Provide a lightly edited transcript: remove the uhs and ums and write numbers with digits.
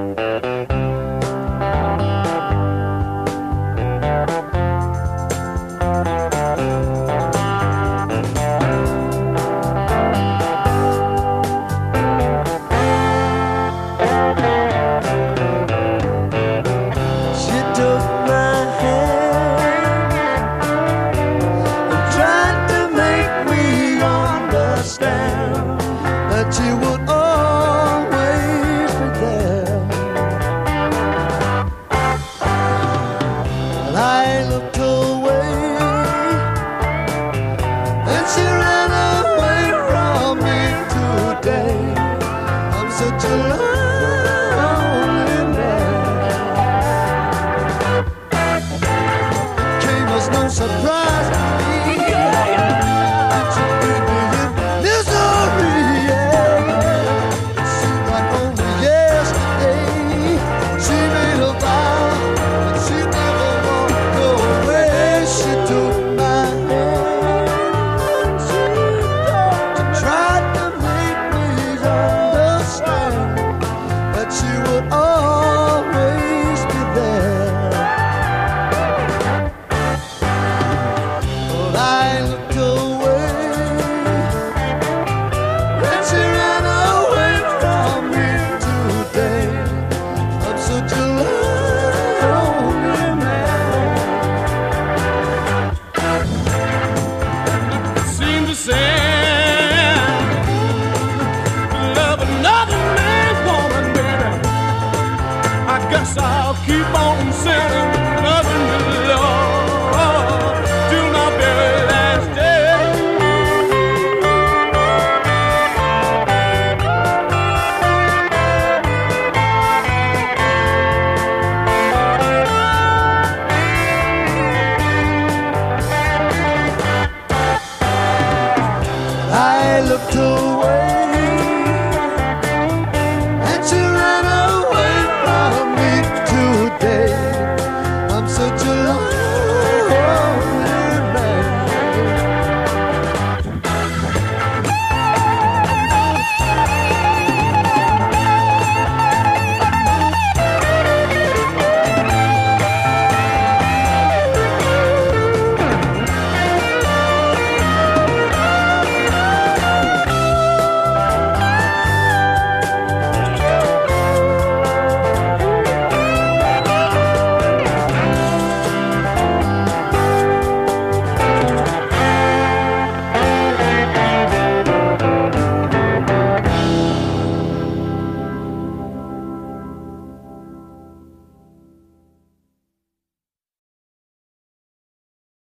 That you would always be there. And I looked away, and she ran away from me today. I'm such a lonely man. Came as no surprise to me. I'll keep on sitting